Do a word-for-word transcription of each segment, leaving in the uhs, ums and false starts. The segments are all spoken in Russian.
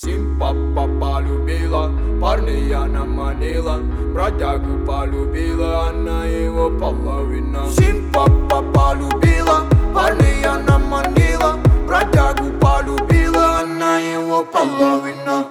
Симпа полюбила, парня она манила, бродягу полюбила, она его половина. Симпа полюбила, парня она манила, бродягу полюбила, она его половина.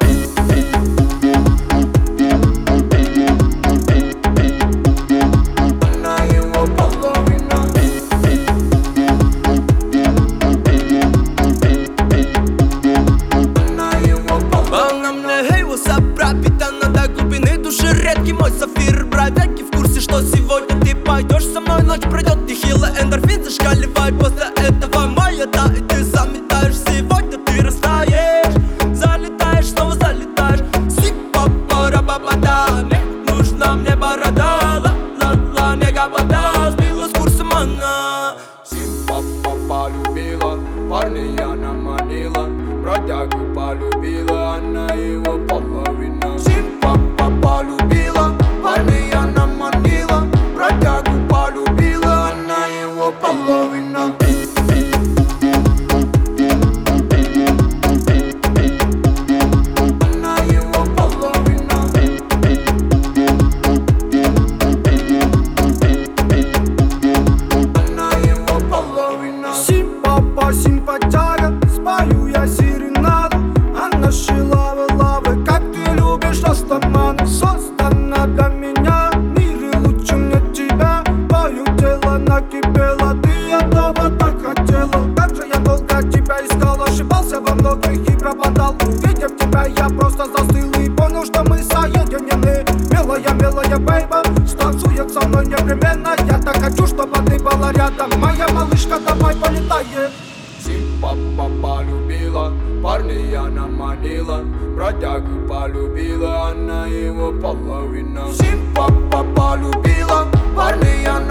Редкий мой сафир, бродяги в курсе, что сегодня ты пойдешь со мной. Ночь пройдет, нехило, эндорфин зашкаливай. После этого моя, да, и ты заметаешь. Сегодня ты растаешь, залетаешь, снова залетаешь. Сипа-пара-ба-ба-да, мне нужна мне борода. Ла-ла-ла, не габада, сбила с курсом она. Симпа полюбила, парня она манила, бродягу полюбила, она его половина. Симпа полюбила, парня она манила, бродягу полюбила, она его половина. Она его половина. Она его половина. Симпа, симпатяга, спою я серенаду. Она шила лавы, как ты любишь растаманы. Создана для меня, в мире лучше мне тебя. Твое тело накипело, ты этого так хотела. Как же я долго тебя искал, ошибался во многих и пропадал. Увидев тебя, я просто застыл и понял, что мы соединены. Милая, милая бейба, станцует со мной непременно. Я так хочу, чтобы ты была рядом. Моя малышка, давай полетаем. Симпа полюбила, парня она манила, бродягу полюбила, она его половина. Симпа полюбила, парня она